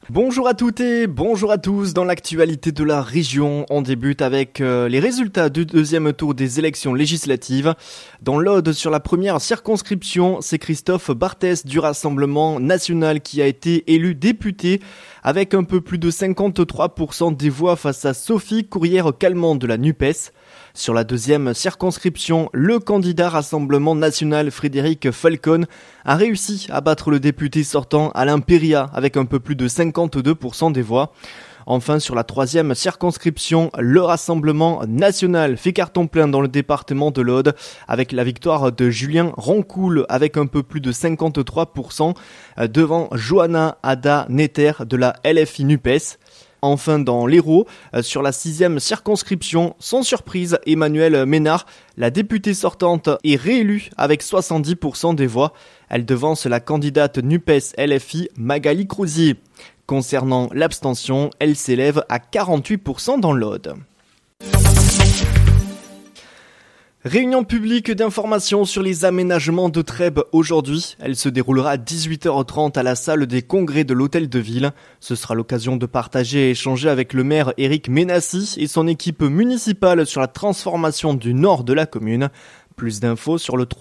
Bonjour à toutes et bonjour à tous. Dans l'actualité de la région, on débute avec les résultats du deuxième tour des élections législatives. Dans l'Aude, sur la première circonscription, c'est Christophe Barthès du Rassemblement National qui a été élu député avec un peu plus de 53% des voix face à Sophie Courrière-Calment de la NUPES. Sur la deuxième circonscription, le candidat Rassemblement National Frédéric Falcon a réussi à battre le député sortant Alain Péria avec un peu plus de 52% des voix. Enfin, sur la troisième circonscription, le Rassemblement National fait carton plein dans le département de l'Aude avec la victoire de Julien Roncoul avec un peu plus de 53% devant Johanna Ada Netter de la LFI NUPES. Enfin, dans l'Hérault, sur la sixième circonscription, sans surprise, Emmanuelle Ménard, la députée sortante, est réélue avec 70% des voix. Elle devance la candidate NUPES LFI Magali Crozier. Concernant l'abstention, elle s'élève à 48% dans l'Aude. Réunion publique d'information sur les aménagements de Trèbes aujourd'hui. Elle se déroulera à 18h30 à la salle des congrès de l'hôtel de ville. Ce sera l'occasion de partager et échanger avec le maire Éric Ménassi et son équipe municipale sur la transformation du nord de la commune. Plus d'infos sur le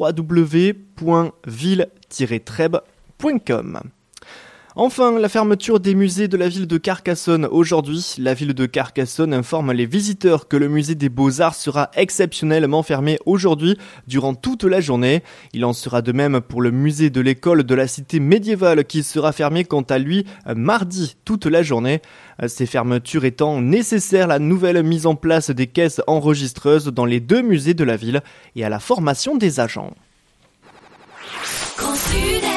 www.ville-trèbes.com. Enfin, la fermeture des musées de la ville de Carcassonne aujourd'hui. La ville de Carcassonne informe les visiteurs que le musée des Beaux-Arts sera exceptionnellement fermé aujourd'hui durant toute la journée. Il en sera de même pour le musée de l'école de la cité médiévale qui sera fermé quant à lui mardi toute la journée. Ces fermetures étant nécessaires à la nouvelle mise en place des caisses enregistreuses dans les deux musées de la ville et à la formation des agents. Grand Sud.